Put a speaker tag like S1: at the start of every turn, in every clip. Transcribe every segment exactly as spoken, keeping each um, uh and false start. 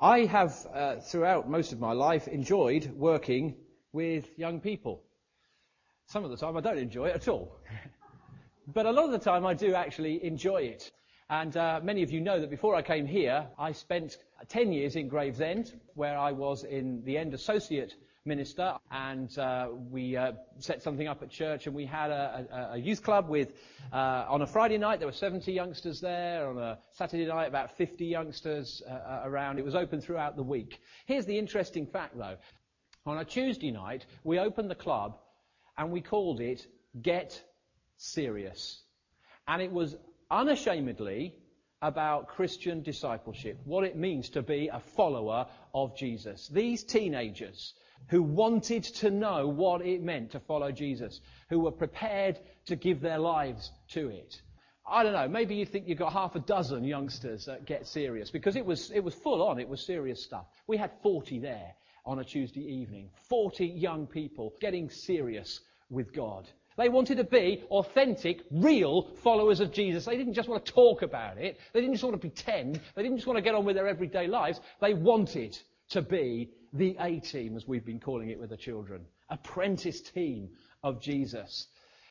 S1: I have, uh, throughout most of my life, enjoyed working with young people. Some of the time I don't enjoy it at all. But a lot of the time I do actually enjoy it. And uh, many of you know that before I came here, I spent ten years in Gravesend, where I was in the end associate minister, and uh, we uh, set something up at church, and we had a, a, a youth club with, uh, on a Friday night there were seventy youngsters there, on a Saturday night about fifty youngsters uh, around. It was open throughout the week. Here's the interesting fact though. On a Tuesday night, we opened the club, and we called it Get Serious. And it was unashamedly about Christian discipleship, what it means to be a follower of Jesus. These teenagers who wanted to know what it meant to follow Jesus, who were prepared to give their lives to it. I don't know, maybe you think you've got half a dozen youngsters that Get Serious, because it was, it was full on, it was serious stuff. We had forty there on a Tuesday evening, forty young people getting serious with God. They wanted to be authentic, real followers of Jesus. They didn't just want to talk about it. They didn't just want to pretend. They didn't just want to get on with their everyday lives. They wanted to be the A-team, as we've been calling it with the children. Apprentice team of Jesus.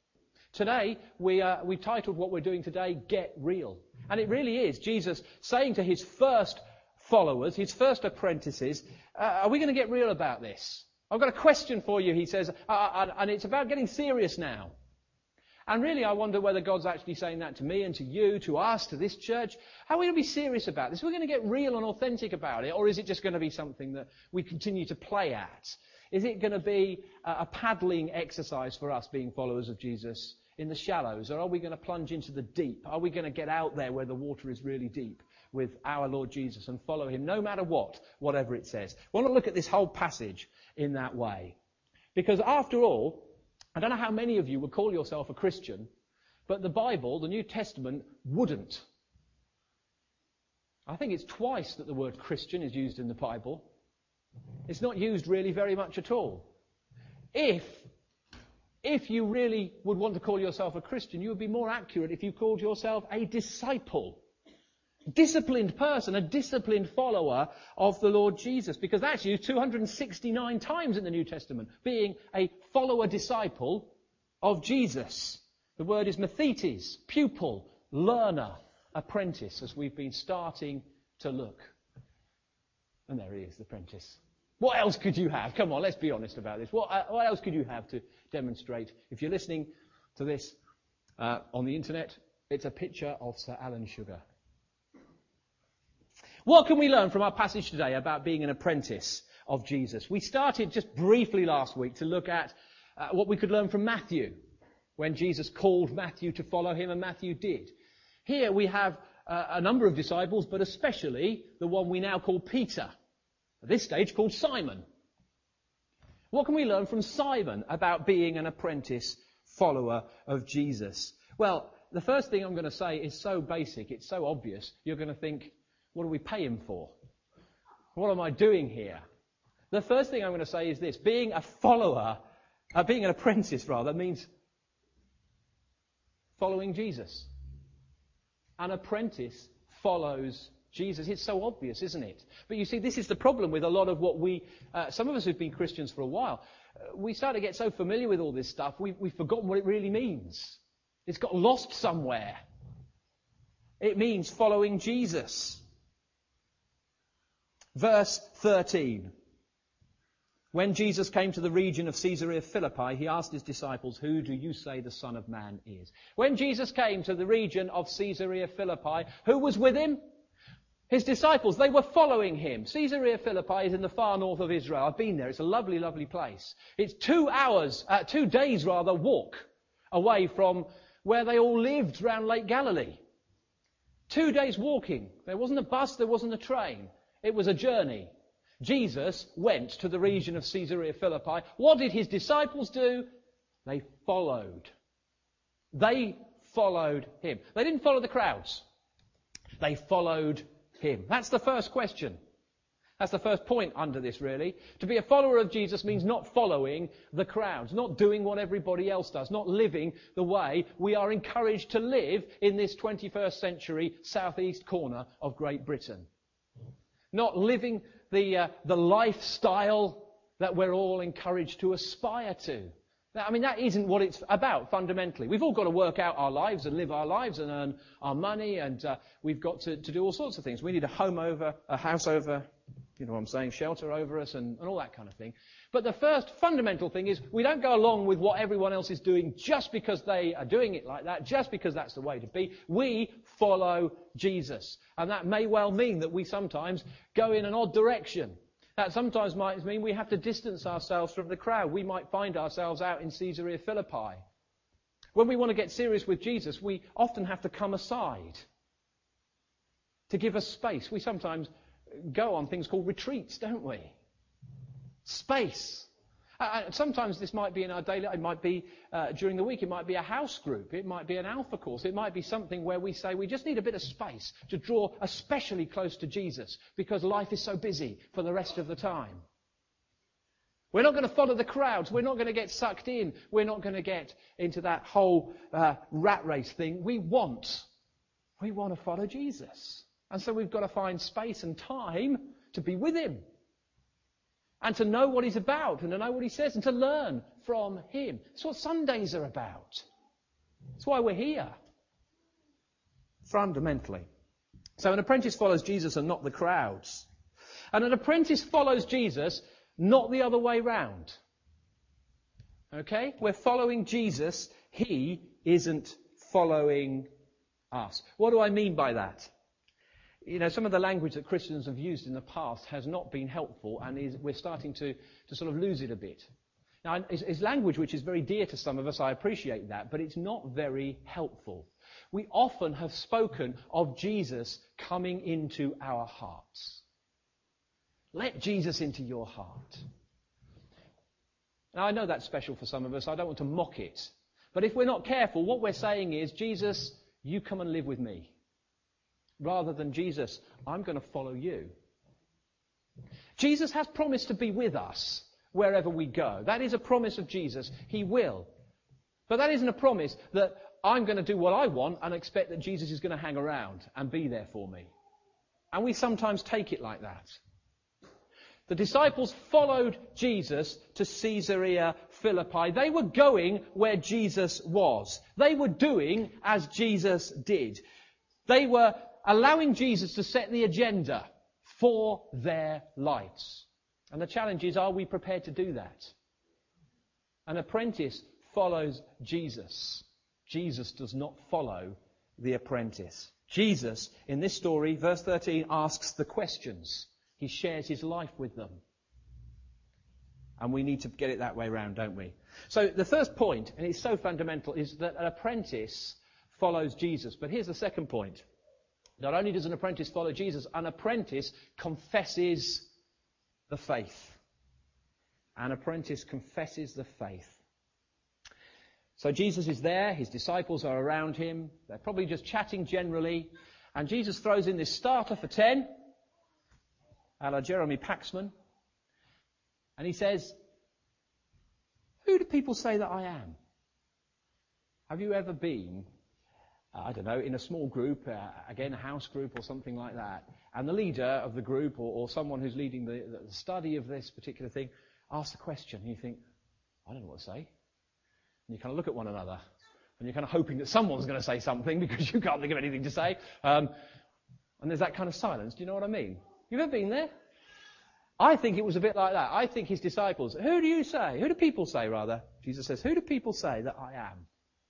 S1: Today, we, uh, we titled what we're doing today, Get Real. And it really is Jesus saying to his first followers, his first apprentices, uh, are we going to get real about this? I've got a question for you, he says, uh, and it's about getting serious now. And really, I wonder whether God's actually saying that to me and to you, to us, to this church. How are we going to be serious about this? Are we going to get real and authentic about it? Or is it just going to be something that we continue to play at? Is it going to be a paddling exercise for us being followers of Jesus in the shallows? Or are we going to plunge into the deep? Are we going to get out there where the water is really deep with our Lord Jesus and follow him no matter what, whatever it says? I want to look at this whole passage in that way. Because after all, I don't know how many of you would call yourself a Christian, but the Bible, the New Testament, wouldn't. I think it's twice that the word Christian is used in the Bible. It's not used really very much at all. If, if you really would want to call yourself a Christian, you would be more accurate if you called yourself a disciple. Disciplined person, a disciplined follower of the Lord Jesus, because that's used two hundred sixty-nine times in the New Testament, being a follower disciple of Jesus. The word is mathetes, pupil, learner, apprentice, as we've been starting to look. And there he is, the apprentice. What else could you have? Come on, let's be honest about this. What, uh, what else could you have to demonstrate? If you're listening to this uh, on the internet, it's a picture of Sir Alan Sugar. What can we learn from our passage today about being an apprentice of Jesus? We started just briefly last week to look at uh, what we could learn from Matthew, when Jesus called Matthew to follow him, and Matthew did. Here we have uh, a number of disciples, but especially the one we now call Peter, at this stage called Simon. What can we learn from Simon about being an apprentice follower of Jesus? Well, the first thing I'm going to say is so basic, it's so obvious, you're going to think, what do we pay him for? What am I doing here? The first thing I'm going to say is this. Being a follower, uh, being an apprentice rather, means following Jesus. An apprentice follows Jesus. It's so obvious, isn't it? But you see, this is the problem with a lot of what we, uh, some of us who've been Christians for a while, uh, we start to get so familiar with all this stuff, we've, we've forgotten what it really means. It's got lost somewhere. It means following Jesus. Verse thirteen. When Jesus came to the region of Caesarea Philippi, he asked his disciples, who do you say the Son of Man is? When Jesus came to the region of Caesarea Philippi, who was with him? His disciples. They were following him. Caesarea Philippi is in the far north of Israel. I've been there. It's a lovely, lovely place. It's two hours, uh, two days rather, walk away from where they all lived around Lake Galilee. Two days walking. There wasn't a bus, there wasn't a train. It was a journey. Jesus went to the region of Caesarea Philippi. What did his disciples do? They followed. They followed him. They didn't follow the crowds. They followed him. That's the first question. That's the first point under this, really. To be a follower of Jesus means not following the crowds, not doing what everybody else does, not living the way we are encouraged to live in this twenty-first century southeast corner of Great Britain. not living the, uh, the lifestyle that we're all encouraged to aspire to. I mean, that isn't what it's about fundamentally. We've all got to work out our lives and live our lives and earn our money, and uh, we've got to, to do all sorts of things. We need a home over, a house over, you know what I'm saying, shelter over us and, and all that kind of thing. But the first fundamental thing is we don't go along with what everyone else is doing just because they are doing it like that, just because that's the way to be. We follow Jesus. And that may well mean that we sometimes go in an odd direction. That sometimes might mean we have to distance ourselves from the crowd. We might find ourselves out in Caesarea Philippi. When we want to get serious with Jesus, we often have to come aside to give us space. We sometimes go on things called retreats, don't we? Space. Uh, sometimes this might be in our daily, it might be uh, during the week, it might be a house group, it might be an alpha course, it might be something where we say we just need a bit of space to draw especially close to Jesus because life is so busy for the rest of the time. We're not going to follow the crowds, we're not going to get sucked in, we're not going to get into that whole uh, rat race thing. We want, we want to follow Jesus. And so we've got to find space and time to be with him. And to know what he's about, and to know what he says, and to learn from him. That's what Sundays are about. That's why we're here. Fundamentally. So an apprentice follows Jesus and not the crowds. And an apprentice follows Jesus, not the other way round. Okay? We're following Jesus. He isn't following us. What do I mean by that? You know, some of the language that Christians have used in the past has not been helpful, and is, we're starting to, to sort of lose it a bit. Now, it's, it's language which is very dear to some of us, I appreciate that, but it's not very helpful. We often have spoken of Jesus coming into our hearts. Let Jesus into your heart. Now, I know that's special for some of us, I don't want to mock it, but if we're not careful, what we're saying is, Jesus, you come and live with me. Rather than Jesus, I'm going to follow you. Jesus has promised to be with us wherever we go. That is a promise of Jesus. He will. But that isn't a promise that I'm going to do what I want and expect that Jesus is going to hang around and be there for me. And we sometimes take it like that. The disciples followed Jesus to Caesarea Philippi. They were going where Jesus was. They were doing as Jesus did. They were allowing Jesus to set the agenda for their lives. And the challenge is, are we prepared to do that? An apprentice follows Jesus. Jesus does not follow the apprentice. Jesus, in this story, verse thirteen, asks the questions. He shares his life with them. And we need to get it that way round, don't we? So the first point, and it's so fundamental, is that an apprentice follows Jesus. But here's the second point. Not only does an apprentice follow Jesus, an apprentice confesses the faith. An apprentice confesses the faith. So Jesus is there, his disciples are around him, they're probably just chatting generally, and Jesus throws in this starter for ten, a la Jeremy Paxman, and he says, who do people say that I am? Have you ever been Uh, I don't know, in a small group, uh, again, a house group or something like that, and the leader of the group or, or someone who's leading the, the study of this particular thing asks a question, and you think, I don't know what to say. And you kind of look at one another, and you're kind of hoping that someone's going to say something because you can't think of anything to say. Um, and there's that kind of silence. Do you know what I mean? You've ever been there? I think it was a bit like that. I think his disciples, who do you say? Who do people say, rather? Jesus says, who do people say that I am?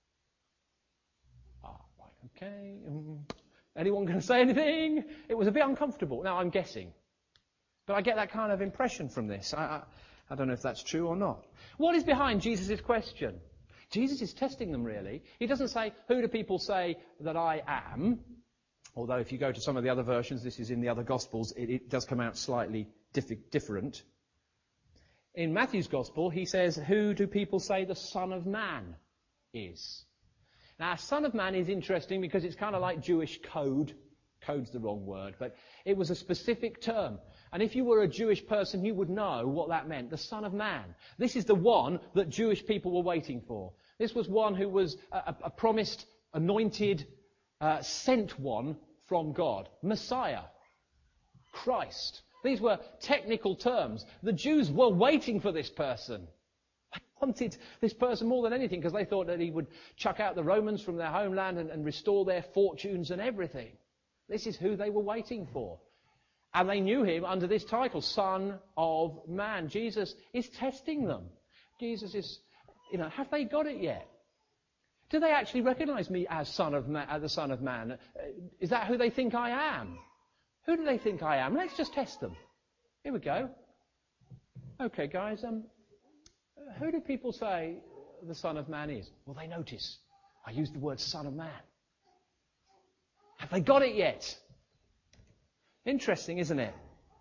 S1: Okay, um, anyone going to say anything? It was a bit uncomfortable. Now, I'm guessing. But I get that kind of impression from this. I, I, I don't know if that's true or not. What is behind Jesus' question? Jesus is testing them, really. He doesn't say, who do people say that I am? Although if you go to some of the other versions, this is in the other Gospels, it, it does come out slightly diff- different. In Matthew's Gospel, he says, who do people say the Son of Man is? Now, Son of Man is interesting because it's kind of like Jewish code. Code's the wrong word, but it was a specific term. And if you were a Jewish person, you would know what that meant. The Son of Man. This is the one that Jewish people were waiting for. This was one who was a, a promised, anointed, uh, sent one from God. Messiah. Christ. These were technical terms. The Jews were waiting for this person. They wanted this person more than anything because they thought that he would chuck out the Romans from their homeland and, and restore their fortunes and everything. This is who they were waiting for. And they knew him under this title, Son of Man. Jesus is testing them. Jesus is, you know, have they got it yet? Do they actually recognize me as Son of Man, as the Son of Man? Is that who they think I am? Who do they think I am? Let's just test them. Here we go. Okay, guys, um, who do people say the Son of Man is? Well, they notice I use the word Son of Man. Have they got it yet? Interesting, isn't it?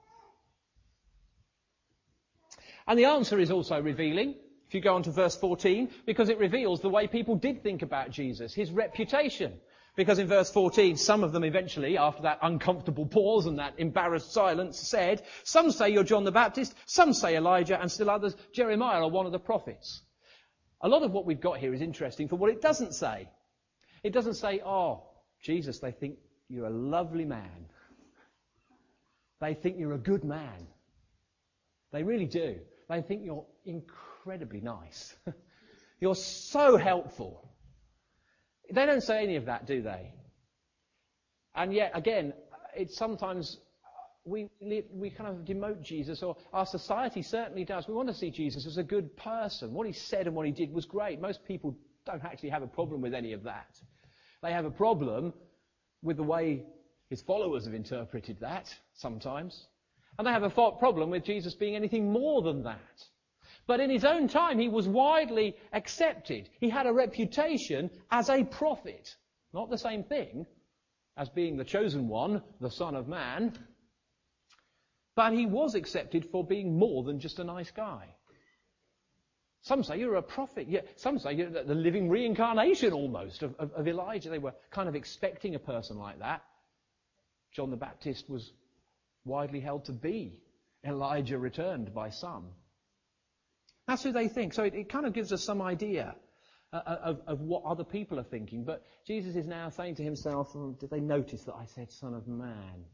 S1: And the answer is also revealing. If you go on to verse fourteen, because it reveals the way people did think about Jesus, his reputation. Because in verse fourteen, some of them eventually, after that uncomfortable pause and that embarrassed silence, said, some say you're John the Baptist, some say Elijah, and still others, Jeremiah or one of the prophets. A lot of what we've got here is interesting for what it doesn't say. It doesn't say, oh, Jesus, they think you're a lovely man. They think you're a good man. They really do. They think you're incredibly nice. You're so helpful. They don't say any of that, do they? And yet, again, it's sometimes we we kind of demote Jesus, or our society certainly does. We want to see Jesus as a good person. What he said and what he did was great. Most people don't actually have a problem with any of that. They have a problem with the way his followers have interpreted that sometimes. And they have a problem with Jesus being anything more than that. But in his own time, he was widely accepted. He had a reputation as a prophet. Not the same thing as being the chosen one, the Son of Man. But he was accepted for being more than just a nice guy. Some say you're a prophet. Yeah, some say you're the living reincarnation almost of, of, of Elijah. They were kind of expecting a person like that. John the Baptist was widely held to be Elijah returned by some. That's who they think. So it, it kind of gives us some idea uh, of, of what other people are thinking. But Jesus is now saying to himself, oh, did they notice that I said Son of Man?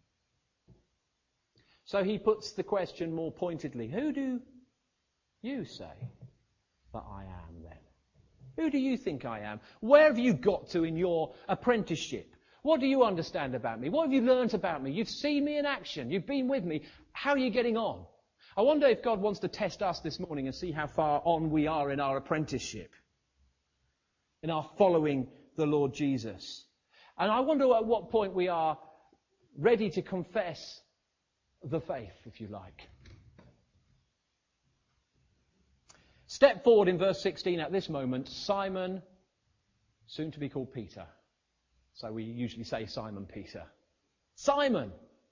S1: So he puts the question more pointedly. Who do you say that I am then? Who do you think I am? Where have you got to in your apprenticeship? What do you understand about me? What have you learnt about me? You've seen me in action. You've been with me. How are you getting on? I wonder if God wants to test us this morning and see how far on we are in our apprenticeship, in our following the Lord Jesus. And I wonder at what point we are ready to confess the faith, if you like. Step forward in verse sixteen at this moment, Simon, soon to be called Peter. So we usually say Simon Peter. Simon!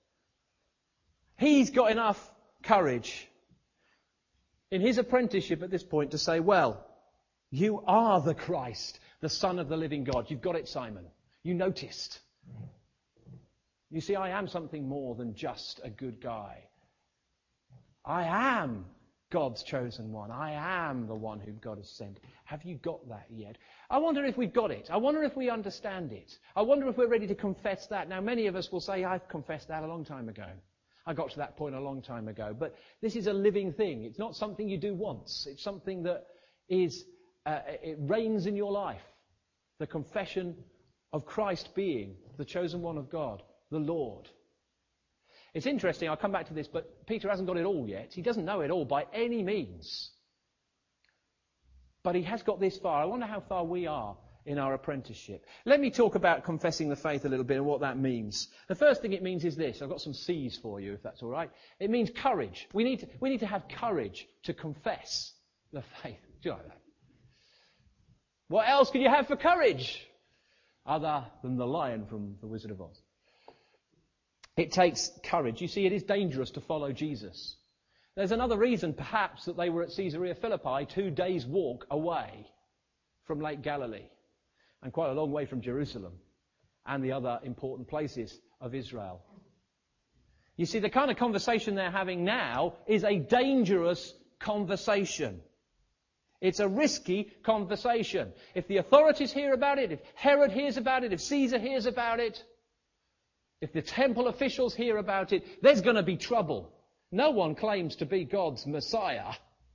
S1: He's got enough courage in his apprenticeship at this point to say, well, you are the Christ, the Son of the living God. You've got it, Simon. You noticed. You see, I am something more than just a good guy. I am God's chosen one. I am the one whom God has sent. Have you got that yet? I wonder if we've got it. I wonder if we understand it. I wonder if we're ready to confess that. Now, many of us will say, I've confessed that a long time ago. I got to that point a long time ago. But this is a living thing. It's not something you do once. It's something that is, uh, it reigns in your life. The confession of Christ being the chosen one of God, the Lord. It's interesting, I'll come back to this, but Peter hasn't got it all yet. He doesn't know it all by any means. But he has got this far. I wonder how far we are in our apprenticeship. Let me talk about confessing the faith a little bit and what that means. The first thing it means is this. I've got some C's for you, if that's all right. It means courage. We need to, we need to have courage to confess the faith. Do you like that? What else can you have for courage other than the lion from The Wizard of Oz? It takes courage. You see, it is dangerous to follow Jesus. There's another reason, perhaps, that they were at Caesarea Philippi, two days' walk away from Lake Galilee, and quite a long way from Jerusalem and the other important places of Israel. You see, the kind of conversation they're having now is a dangerous conversation. It's a risky conversation. If the authorities hear about it, if Herod hears about it, if Caesar hears about it, If the temple officials hear about it, there's going to be trouble. No one claims to be God's Messiah.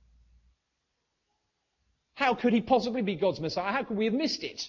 S1: How could he possibly be God's Messiah? How could we have missed it?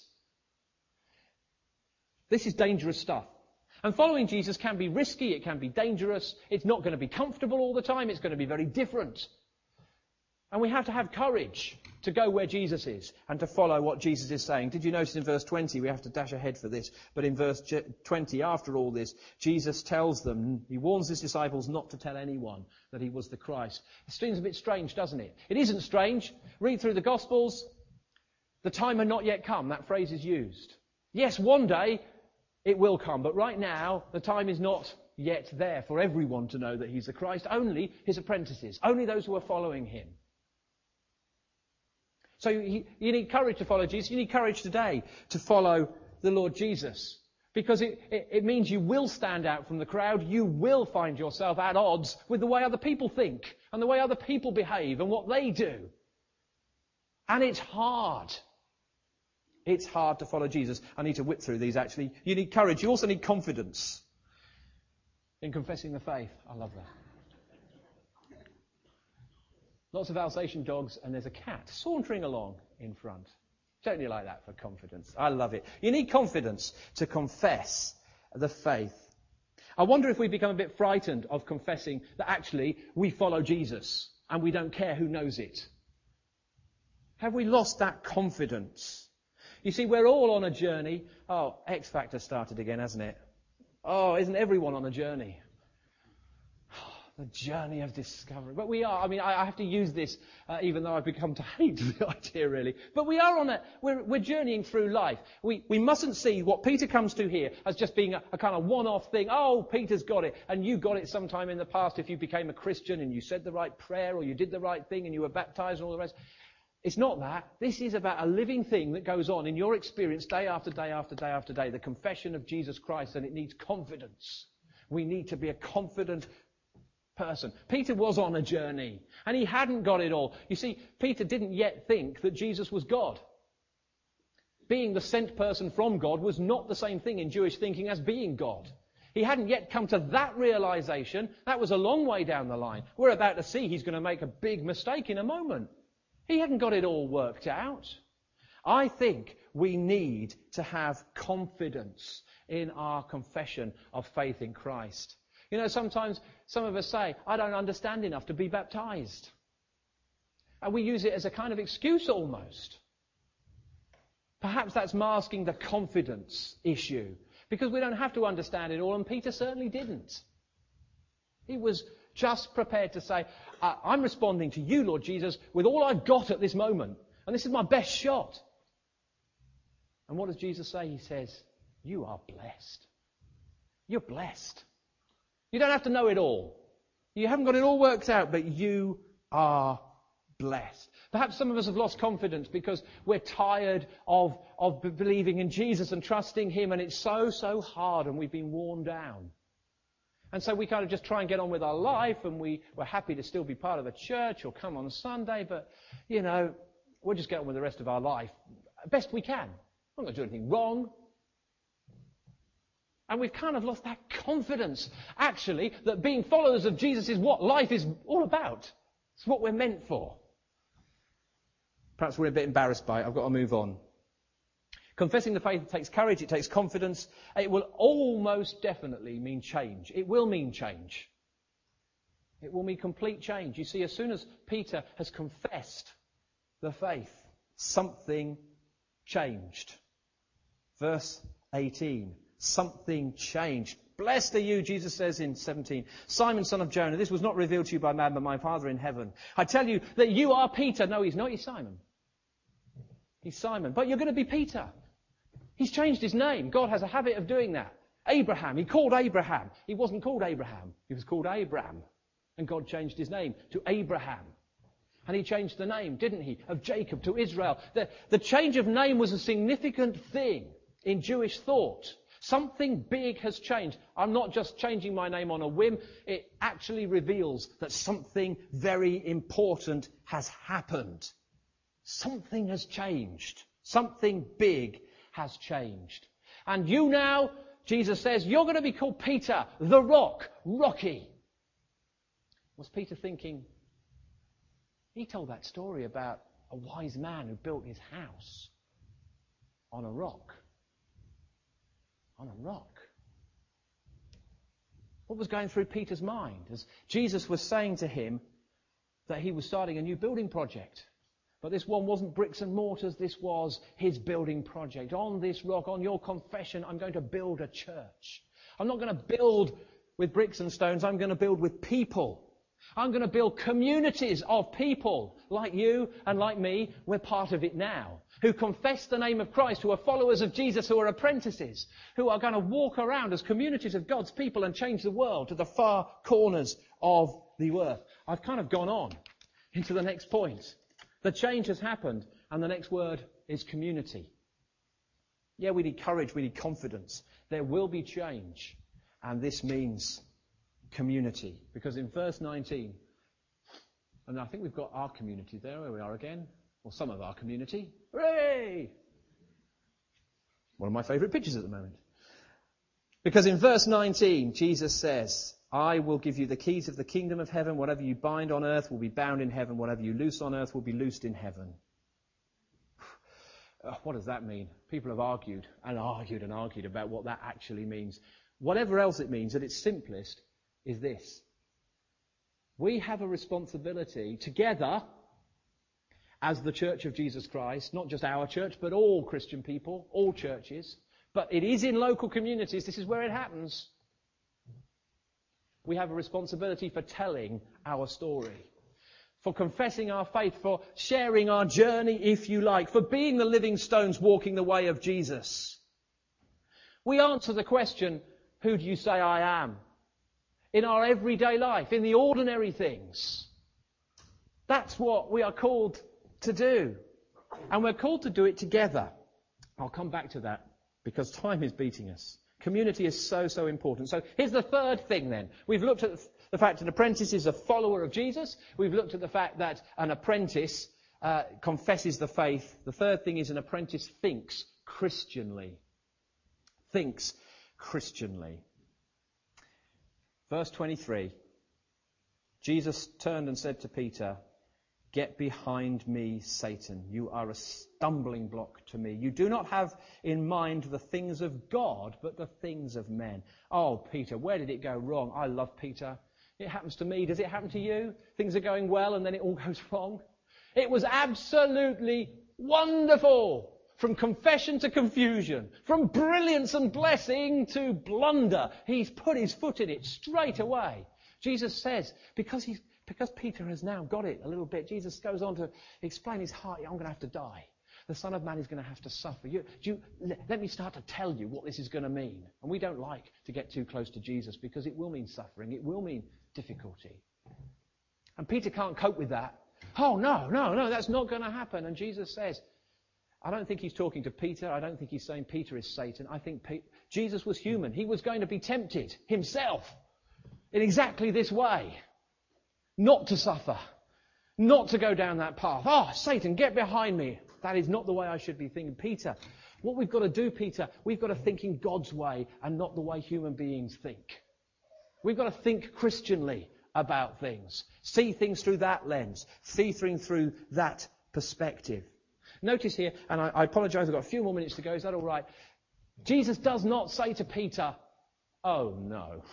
S1: This is dangerous stuff. And following Jesus can be risky, it can be dangerous, it's not going to be comfortable all the time, it's going to be very different. And we have to have courage to go where Jesus is and to follow what Jesus is saying. Did you notice in verse twenty, we have to dash ahead for this, but in verse twenty, after all this, Jesus tells them, he warns his disciples not to tell anyone that he was the Christ. It seems a bit strange, doesn't it? It isn't strange. Read through the Gospels. The time had not yet come. That phrase is used. Yes, one day it will come, but right now the time is not yet there for everyone to know that he's the Christ. Only his apprentices, only those who are following him. So you, you need courage to follow Jesus. You need courage today to follow the Lord Jesus. Because it, it, it means you will stand out from the crowd. You will find yourself at odds with the way other people think and the way other people behave and what they do. And it's hard. It's hard to follow Jesus. I need to whip through these actually. You need courage. You also need confidence in confessing the faith. I love that. Lots of Alsatian dogs, and there's a cat sauntering along in front. Don't you like that for confidence? I love it. You need confidence to confess the faith. I wonder if we become a bit frightened of confessing that actually we follow Jesus and we don't care who knows it. Have we lost that confidence? You see, we're all on a journey. Oh, X Factor started again, hasn't it? Oh, isn't everyone on a journey? The journey of discovery. But we are, I mean, I have to use this, uh, even though I've become to hate the idea, really. But we are on a, we're, we're journeying through life. We, we mustn't see what Peter comes to here as just being a, a kind of one-off thing. Oh, Peter's got it. And you got it sometime in the past if you became a Christian and you said the right prayer or you did the right thing and you were baptized and all the rest. It's not that. This is about a living thing that goes on in your experience day after day after day after day. The confession of Jesus Christ, and it needs confidence. We need to be a confident person. Peter was on a journey and he hadn't got it all. You see, Peter didn't yet think that Jesus was God. Being the sent person from God was not the same thing in Jewish thinking as being God. He hadn't yet come to that realization. That was a long way down the line. We're about to see he's going to make a big mistake in a moment. He hadn't got it all worked out. I think we need to have confidence in our confession of faith in Christ. You know, sometimes some of us say, I don't understand enough to be baptized. And we use it as a kind of excuse almost. Perhaps that's masking the confidence issue. Because we don't have to understand it all, and Peter certainly didn't. He was just prepared to say, I'm responding to you, Lord Jesus, with all I've got at this moment. And this is my best shot. And what does Jesus say? He says, you are blessed. You're blessed. You don't have to know it all. You haven't got it all worked out, but you are blessed. Perhaps some of us have lost confidence because we're tired of, of believing in Jesus and trusting him, and it's so, so hard, and we've been worn down. And so we kind of just try and get on with our life, and we, we're happy to still be part of a church or come on a Sunday, but, you know, we'll just get on with the rest of our life best we can. We're not going to do anything wrong. And we've kind of lost that confidence, actually, that being followers of Jesus is what life is all about. It's what we're meant for. Perhaps we're a bit embarrassed by it. I've got to move on. Confessing the faith takes courage, it takes confidence. It will almost definitely mean change. It will mean change. It will mean complete change. You see, as soon as Peter has confessed the faith, something changed. Verse eighteen. Something changed. Blessed are you, Jesus says in seventeen. Simon, son of Jonah, this was not revealed to you by man, but my Father in heaven. I tell you that you are Peter. No, he's not. He's Simon. He's Simon. But you're going to be Peter. He's changed his name. God has a habit of doing that. Abraham. He called Abraham. He wasn't called Abraham. He was called Abram. And God changed his name to Abraham. And he changed the name, didn't he, of Jacob to Israel. The, the change of name was a significant thing in Jewish thought. Something big has changed. I'm not just changing my name on a whim. It actually reveals that something very important has happened. Something has changed. Something big has changed. And you now Jesus says, you're going to be called Peter, the rock, Rocky. Was Peter thinking? He told that story about a wise man who built his house on a rock. On a rock. What was going through Peter's mind as Jesus was saying to him that he was starting a new building project? But this one wasn't bricks and mortars, this was his building project. On this rock, on your confession, I'm going to build a church. I'm not going to build with bricks and stones, I'm going to build with people. I'm going to build communities of people like you and like me. We're part of it now. Who confess the name of Christ, who are followers of Jesus, who are apprentices, who are going to walk around as communities of God's people and change the world to the far corners of the earth. I've kind of gone on into the next point. The change has happened, and the next word is community. Yeah, we need courage, we need confidence. There will be change, and this means community. Because in verse nineteen, and I think we've got our community there, where we are again, or some of our community. Hooray! One of my favourite pictures at the moment. Because in verse nineteen, Jesus says, I will give you the keys of the kingdom of heaven. Whatever you bind on earth will be bound in heaven. Whatever you loose on earth will be loosed in heaven. Uh, what does that mean? People have argued and argued and argued about what that actually means. Whatever else it means, at its simplest, is this. We have a responsibility together as the Church of Jesus Christ, not just our church, but all Christian people, all churches. But it is in local communities. This is where it happens. We have a responsibility for telling our story, for confessing our faith, for sharing our journey, if you like, for being the living stones walking the way of Jesus. We answer the question, who do you say I am? In our everyday life, in the ordinary things. That's what we are called to do. And we're called to do it together. I'll come back to that because time is beating us. Community is so, so important. So here's the third thing then. We've looked at the fact an apprentice is a follower of Jesus. We've looked at the fact that an apprentice uh, confesses the faith. The third thing is an apprentice thinks Christianly. Thinks Christianly. Verse twenty-three. Jesus turned and said to Peter, get behind me, Satan. You are a stumbling block to me. You do not have in mind the things of God, but the things of men. Oh, Peter, where did it go wrong? I love Peter. It happens to me. Does it happen to you? Things are going well and then it all goes wrong. It was absolutely wonderful. From confession to confusion. From brilliance and blessing to blunder. He's put his foot in it straight away. Jesus says, because he's Because Peter has now got it a little bit, Jesus goes on to explain his heart. I'm going to have to die. The Son of Man is going to have to suffer. You, do you, let me start to tell you what this is going to mean. And we don't like to get too close to Jesus because it will mean suffering. It will mean difficulty. And Peter can't cope with that. Oh, no, no, no, that's not going to happen. And Jesus says, I don't think he's talking to Peter. I don't think he's saying Peter is Satan. I think Pe- Jesus was human. He was going to be tempted himself in exactly this way. Not to suffer. Not to go down that path. Oh, Satan, get behind me. That is not the way I should be thinking. Peter, what we've got to do, Peter, we've got to think in God's way and not the way human beings think. We've got to think Christianly about things. See things through that lens. See things through that perspective. Notice here, and I, I apologise, I've got a few more minutes to go. Is that all right? Jesus does not say to Peter, oh no.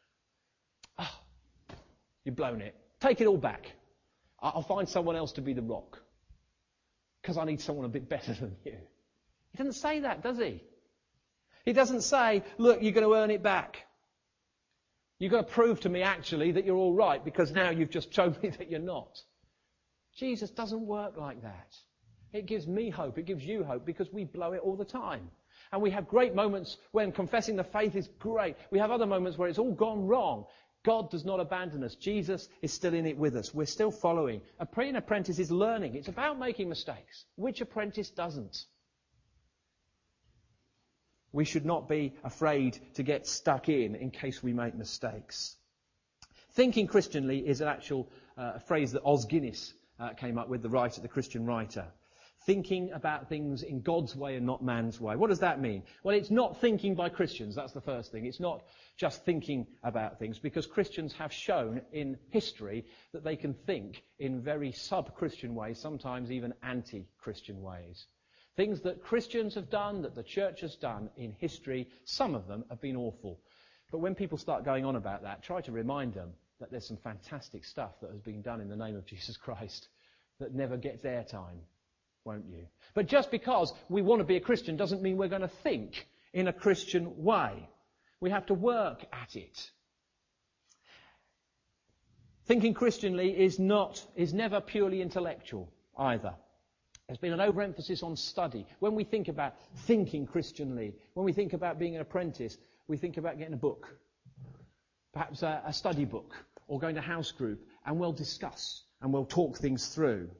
S1: Oh, you've blown it. Take it all back. I'll find someone else to be the rock. Because I need someone a bit better than you. He doesn't say that, does he? He doesn't say, look, you're going to earn it back. You've got to prove to me actually that you're all right because now you've just shown me that you're not. Jesus doesn't work like that. It gives me hope. It gives you hope because we blow it all the time. And we have great moments when confessing the faith is great. We have other moments where it's all gone wrong. God does not abandon us. Jesus is still in it with us. We're still following. A praying apprentice is learning. It's about making mistakes. Which apprentice doesn't? We should not be afraid to get stuck in in case we make mistakes. Thinking Christianly is an actual uh, phrase that Os Guinness uh, came up with, the writer, the Christian writer. Thinking about things in God's way and not man's way. What does that mean? Well, it's not thinking by Christians. That's the first thing. It's not just thinking about things, because Christians have shown in history that they can think in very sub-Christian ways, sometimes even anti-Christian ways. Things that Christians have done, that the church has done in history, some of them have been awful. But when people start going on about that, try to remind them that there's some fantastic stuff that has been done in the name of Jesus Christ that never gets airtime, won't you? But just because we want to be a Christian doesn't mean we're going to think in a Christian way. We have to work at it. Thinking Christianly is not, is never purely intellectual either. There's been an overemphasis on study. When we think about thinking Christianly, when we think about being an apprentice, we think about getting a book, perhaps a, a study book, or going to house group, and we'll discuss and we'll talk things through.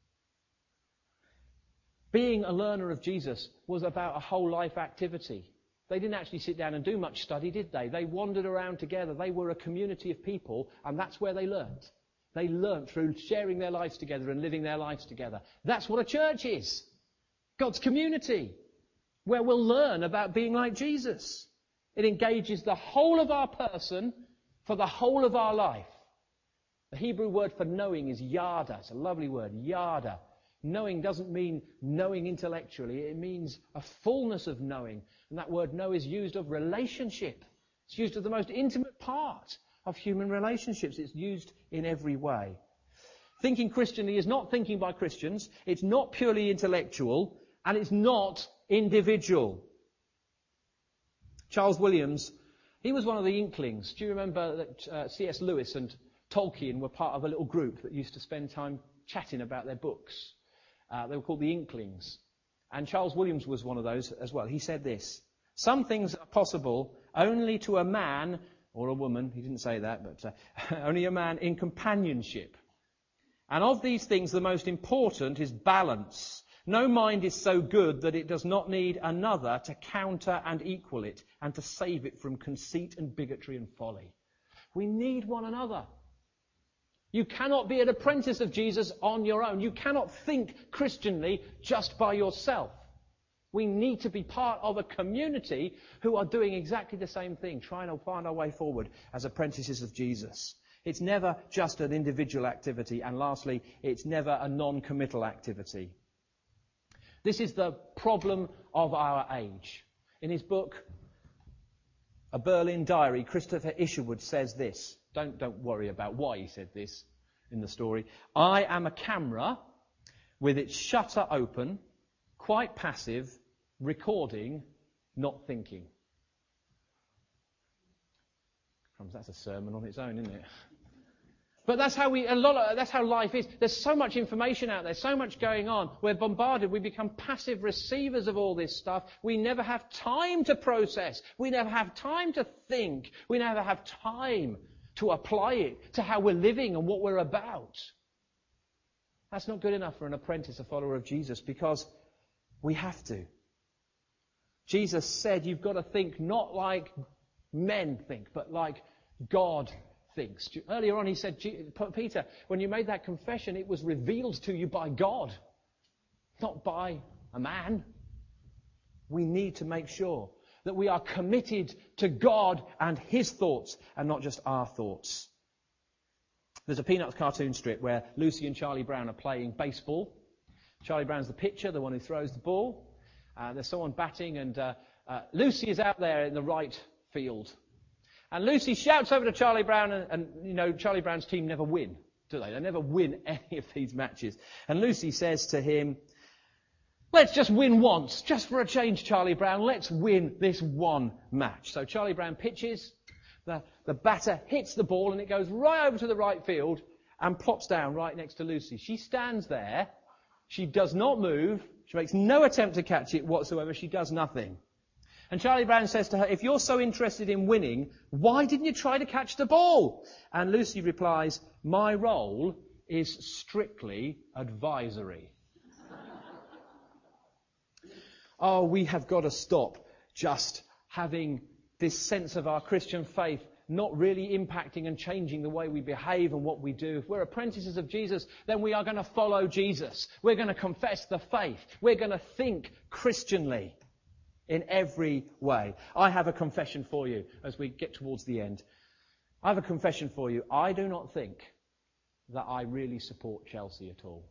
S1: Being a learner of Jesus was about a whole life activity. They didn't actually sit down and do much study, did they? They wandered around together. They were a community of people, and that's where they learned. They learnt through sharing their lives together and living their lives together. That's what a church is. God's community, where we'll learn about being like Jesus. It engages the whole of our person for the whole of our life. The Hebrew word for knowing is yada. It's a lovely word, yada. Knowing doesn't mean knowing intellectually. It means a fullness of knowing. And that word know is used of relationship. It's used of the most intimate part of human relationships. It's used in every way. Thinking Christianly is not thinking by Christians. It's not purely intellectual. And it's not individual. Charles Williams, he was one of the Inklings. Do you remember that uh, C S Lewis and Tolkien were part of a little group that used to spend time chatting about their books? Uh, they were called the Inklings. And Charles Williams was one of those as well. He said this: some things are possible only to a man or a woman, he didn't say that, but uh, only a man in companionship. And of these things, the most important is balance. No mind is so good that it does not need another to counter and equal it, and to save it from conceit and bigotry and folly. We need one another. You cannot be an apprentice of Jesus on your own. You cannot think Christianly just by yourself. We need to be part of a community who are doing exactly the same thing, trying to find our way forward as apprentices of Jesus. It's never just an individual activity. And lastly, it's never a non-committal activity. This is the problem of our age. In his book, A Berlin Diary, Christopher Isherwood says this. Don't, don't worry about why he said this in the story. I am a camera with its shutter open, quite passive, recording, not thinking. That's a sermon on its own, isn't it? But that's how we, a lot of, that's how life is. There's so much information out there, so much going on. We're bombarded. We become passive receivers of all this stuff. We never have time to process. We never have time to think. We never have time to apply it to how we're living and what we're about. That's not good enough for an apprentice, a follower of Jesus, because we have to. Jesus said you've got to think not like men think, but like God thinks. Earlier on he said, Peter, when you made that confession, it was revealed to you by God, not by a man. We need to make sure that we are committed to God and his thoughts and not just our thoughts. There's a Peanuts cartoon strip where Lucy and Charlie Brown are playing baseball. Charlie Brown's the pitcher, the one who throws the ball. Uh, there's someone batting, and uh, uh, Lucy is out there in the right field. And Lucy shouts over to Charlie Brown, and, and you know, Charlie Brown's team never win, do they? They never win any of these matches. And Lucy says to him, let's just win once, just for a change, Charlie Brown. Let's win this one match. So Charlie Brown pitches, the, the batter hits the ball, and it goes right over to the right field and plops down right next to Lucy. She stands there. She does not move. She makes no attempt to catch it whatsoever. She does nothing. And Charlie Brown says to her, if you're so interested in winning, why didn't you try to catch the ball? And Lucy replies, my role is strictly advisory. Oh, we have got to stop just having this sense of our Christian faith not really impacting and changing the way we behave and what we do. If we're apprentices of Jesus, then we are going to follow Jesus. We're going to confess the faith. We're going to think Christianly in every way. I have a confession for you as we get towards the end. I have a confession for you. I do not think that I really support Chelsea at all.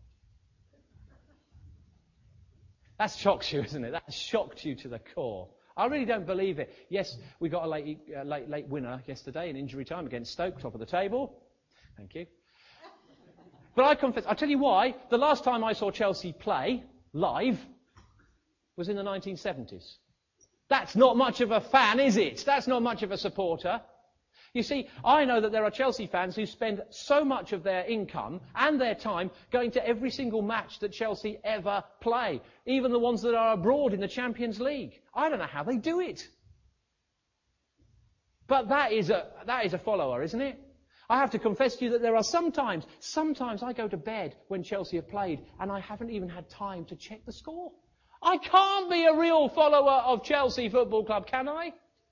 S1: That shocks you, isn't it? That shocked you to the core. I really don't believe it. Yes, we got a late, uh, late, late winner yesterday in injury time against Stoke, top of the table. Thank you. But I confess, I'll tell you why. The last time I saw Chelsea play live was in the nineteen seventies. That's not much of a fan, is it? That's not much of a supporter. You see, I know that there are Chelsea fans who spend so much of their income and their time going to every single match that Chelsea ever play, even the ones that are abroad in the Champions League. I don't know how they do it. But that is a, that is a follower, isn't it? I have to confess to you that there are sometimes, sometimes I go to bed when Chelsea have played and I haven't even had time to check the score. I can't be a real follower of Chelsea Football Club, can I?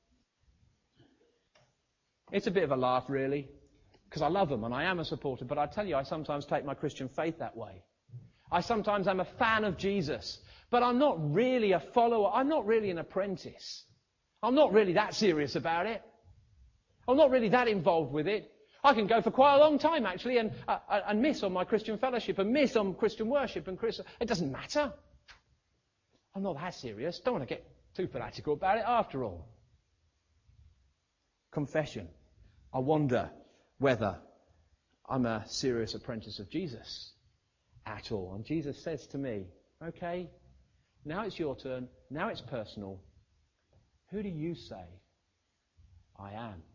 S1: It's a bit of a laugh, really, because I love them and I am a supporter, but I tell you, I sometimes take my Christian faith that way. I sometimes am a fan of Jesus, but I'm not really a follower. I'm not really an apprentice. I'm not really that serious about it. I'm not really that involved with it. I can go for quite a long time, actually, and, uh, and miss on my Christian fellowship and miss on Christian worship and Christian. It doesn't matter. I'm not that serious. Don't want to get too fanatical about it after all. Confession. I wonder whether I'm a serious apprentice of Jesus at all. And Jesus says to me, okay, now it's your turn. Now it's personal. Who do you say I am?